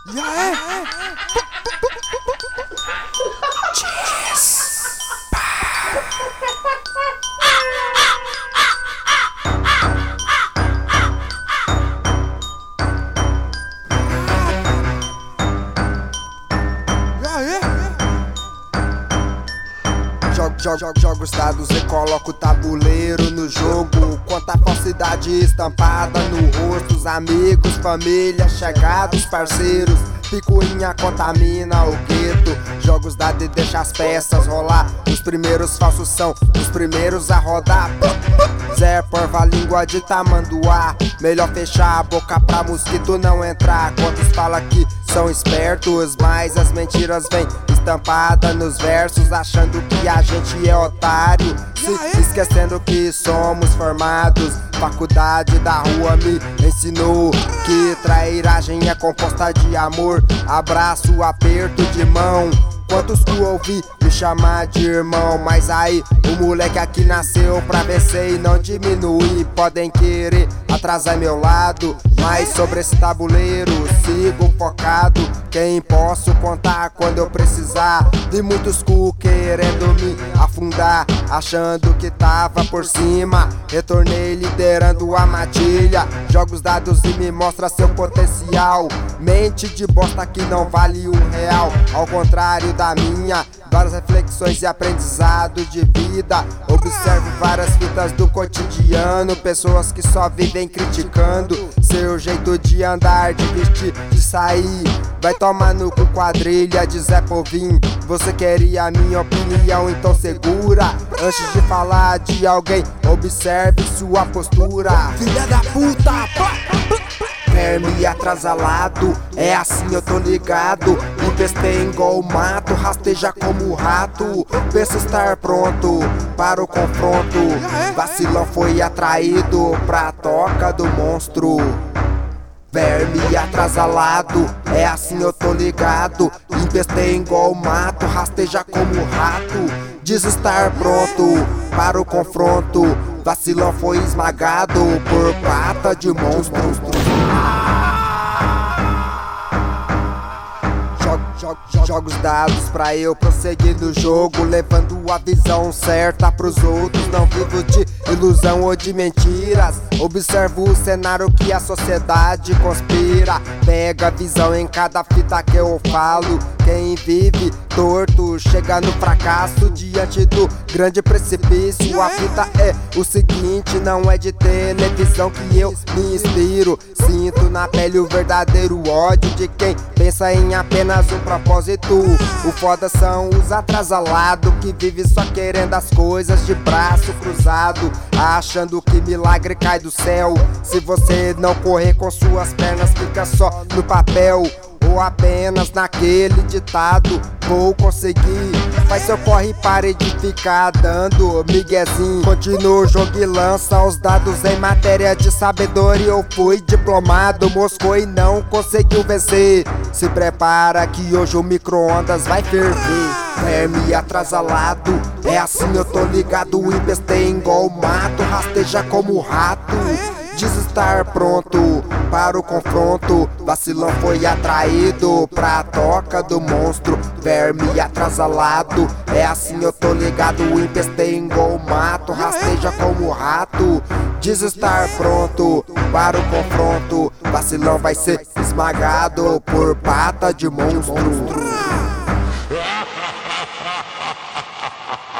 E aí? Jogo os dados e coloco o tabuleiro no jogo. Quanta falsidade estampada no rosto. Os amigos, família, chegados, parceiros. Picuinha contamina o gueto. Joga os dados e deixa as peças rolar. Os primeiros falsos são os primeiros a rodar. Zé porva, língua de tamanduá. Melhor fechar a boca pra mosquito não entrar. Quantos falam que são espertos, mas as mentiras vêm estampada nos versos, achando que a gente é otário, se esquecendo que somos formados. Faculdade da rua me ensinou que trairagem é composta de amor, abraço, aperto de mão. Quantos tu ouvi me chamar de irmão, mas aí o moleque aqui nasceu pra vencer e não diminuir. Podem querer atrasar meu lado, mas sobre esse tabuleiro sigo focado. Quem posso contar quando eu precisar? De muitos cu querendo me afundar, achando que tava por cima. Retornei liderando a matilha. Joga os dados e me mostra seu potencial. Mente de bosta que não vale R$1. Ao contrário da minha, várias reflexões e aprendizado de vida. Observo várias fitas do cotidiano, pessoas que só vivem criticando seu jeito de andar, de vestir, de sair. Vai tomar no cu, quadrilha de Zé Povinho. Você queria a minha opinião, então segura. Antes de falar de alguém, observe sua postura. Filha da puta, verme atrasalado, é assim eu tô ligado. Empestei igual o mato, rasteja como rato. Pensa estar pronto para o confronto. Vacilão foi atraído pra toca do monstro. Verme atrasalado, é assim eu tô ligado. Empestei igual o mato, rasteja como rato. Diz estar pronto para o confronto. Vacilão foi esmagado por pata de monstro. Jogo os dados pra eu prosseguir no jogo, levando a visão certa pros outros. Não vivo de ilusão ou de mentiras. Observo o cenário que a sociedade conspira. Pega a visão em cada fita que eu falo. Quem vive torto chega no fracasso diante do grande precipício. A fita é o seguinte, não é de televisão que eu me inspiro. Sinto na pele o verdadeiro ódio de quem pensa em apenas um propósito. O foda são os atrasalados que vivem só querendo as coisas de braço cruzado, achando que milagre cai do céu. Se você não correr com suas pernas, fica só no papel ou apenas naquele ditado. Vou conseguir, faz seu corre e pare de ficar dando miguezinho. Continua o jogo e lança os dados em matéria de sabedoria. Eu fui diplomado, moscou e não conseguiu vencer. Se prepara que hoje o micro-ondas vai ferver. Verme atrasalado, é assim eu tô ligado. Empestei igual o mato, rasteja como rato. Diz estar pronto para o confronto. Vacilão foi atraído pra toca do monstro. Verme atrasalado, é assim eu tô ligado. Empestei igual o mato, rasteja como rato. Diz estar pronto para o confronto. Vacilão vai ser esmagado por pata de monstro.